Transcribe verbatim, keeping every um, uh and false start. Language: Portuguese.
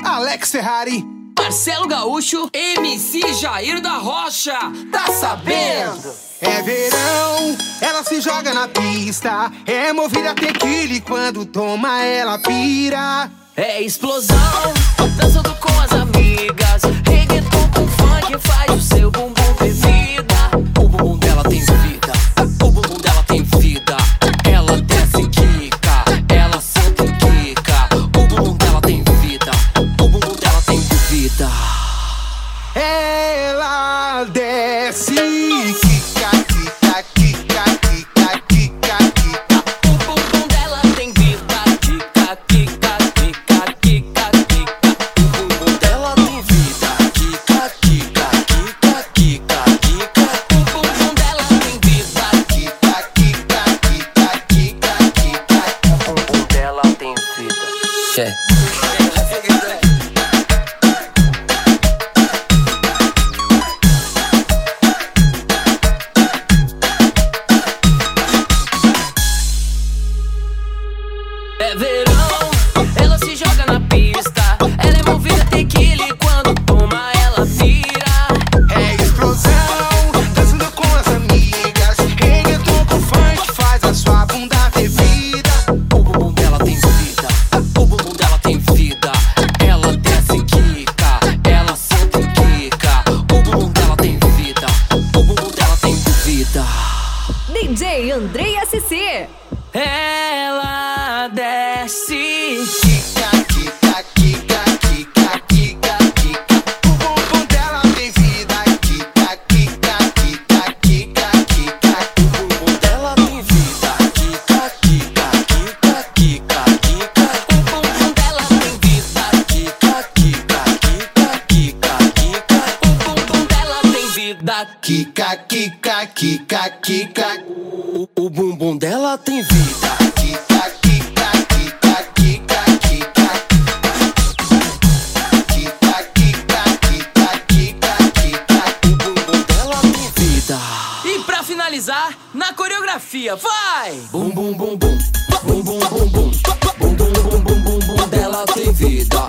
Alex Ferrari, Marcelo Gaúcho, M C Jair da Rocha. tá sabendo? É verão, ela se joga na pista, é movida tequila e quando toma ela pira. É explosão, dançando com as amigas, reggaeton com funk faz o seu bumbum ter vida. O bumbum dela tem vida, o bumbum dela tem vida. Ela desce e quica, ela senta e quica. O bumbum dela tem vida, o bumbum dela tem vida. Ela desce e quica, quica, quica, quica, quica, quica. O bumbum dela tem vida, quica, quica, quica, quica, quica. O bumbum dela tem vida, quica, quica, quica, quica, quica. O bumbum dela tem vida, Quica, quica, quica, quica, quica. o bumbum dela tem vida. É. É verão, ela se joga na pista, ela é movida tequila e quando toma ela vira. É explosão, dançando com as amigas, reggaeton com funk faz a sua bunda ter vida. O bumbum dela tem vida, o bumbum dela tem vida. Ela desce e quica, ela senta e quica. O bumbum dela tem vida, o bumbum dela tem vida. D J Andrei S C. Ela desce. Quica, quica, quica, quica, quica, quica. O bumbum dela tem vida. Quica, quica, quica, quica, quica. O bumbum dela tem vida, quica, quica, quica, quica, quica. O bumbum dela tem vida, quica, quica, quica, quica, quica. O bumbum dela tem vida, Quica, quica, quica, quica. o, o bumbum dela tem vida. Quica, quica, quica, quica, quica. Quica, quica, quica, quica, quica. O bumbum dela tem vida. E pra finalizar, na coreografia, vai! Bum bum bum bum, bum bum bum bum, bum bum bum bum bum bum dela tem vida.